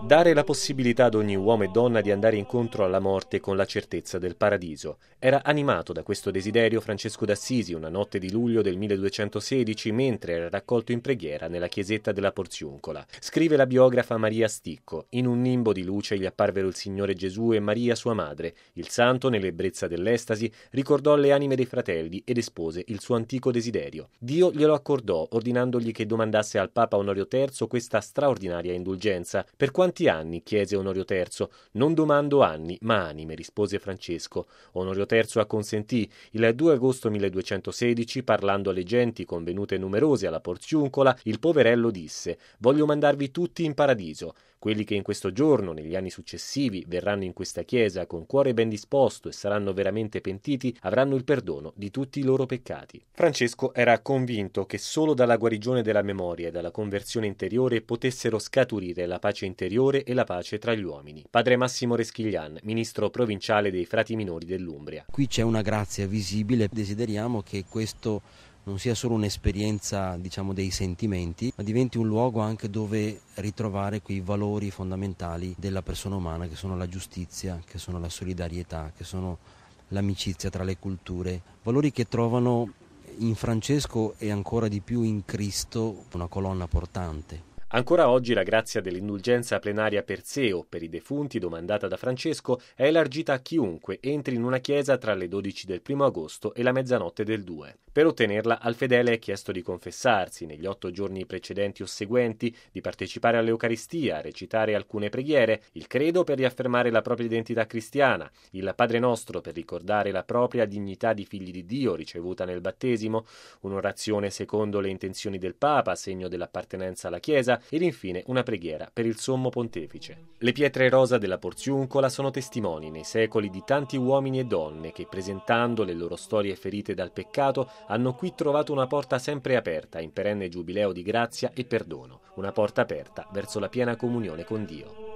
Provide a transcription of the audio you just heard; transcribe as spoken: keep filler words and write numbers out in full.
Dare la possibilità ad ogni uomo e donna di andare incontro alla morte con la certezza del paradiso. Era animato da questo desiderio Francesco d'Assisi una notte di luglio del milleduecentosedici mentre era raccolto in preghiera nella chiesetta della Porziuncola. Scrive la biografa Maria Sticco: in un nimbo di luce gli apparvero il Signore Gesù e Maria sua madre. Il santo, nell'ebbrezza dell'estasi, ricordò le anime dei fratelli ed espose il suo antico desiderio. Dio glielo accordò, ordinandogli che domandasse al Papa Onorio terzo questa straordinaria indulgenza. Per quanti anni? Chiese Onorio terzo. Non domando anni, ma anime, rispose Francesco. Onorio terzo acconsentì. Il due agosto milleduecentosedici, parlando alle genti convenute numerose alla Porziuncola, il poverello disse: voglio mandarvi tutti in paradiso. Quelli che in questo giorno, negli anni successivi, verranno in questa chiesa con cuore ben disposto e saranno veramente pentiti, avranno il perdono di tutti i loro peccati. Francesco era convinto che solo dalla guarigione della memoria e dalla conversione interiore potessero scaturire la pace interiore e la pace tra gli uomini. Padre Massimo Reschiglian, ministro provinciale dei Frati Minori dell'Umbria. Qui c'è una grazia visibile, desideriamo che questo non sia solo un'esperienza, diciamo, dei sentimenti, ma diventi un luogo anche dove ritrovare quei valori fondamentali della persona umana, che sono la giustizia, che sono la solidarietà, che sono l'amicizia tra le culture, valori che trovano in Francesco e ancora di più in Cristo una colonna portante. Ancora oggi la grazia dell'indulgenza plenaria per sé o per i defunti, domandata da Francesco, è elargita a chiunque entri in una chiesa tra le dodici del primo agosto e la mezzanotte del due. Per ottenerla al fedele è chiesto di confessarsi negli otto giorni precedenti o seguenti, di partecipare all'Eucaristia, recitare alcune preghiere, il credo per riaffermare la propria identità cristiana, il Padre Nostro per ricordare la propria dignità di figli di Dio ricevuta nel battesimo, un'orazione secondo le intenzioni del Papa, segno dell'appartenenza alla Chiesa, ed infine una preghiera per il Sommo Pontefice. Le pietre rosa della Porziuncola sono testimoni nei secoli di tanti uomini e donne che, presentando le loro storie ferite dal peccato, hanno qui trovato una porta sempre aperta in perenne giubileo di grazia e perdono, una porta aperta verso la piena comunione con Dio.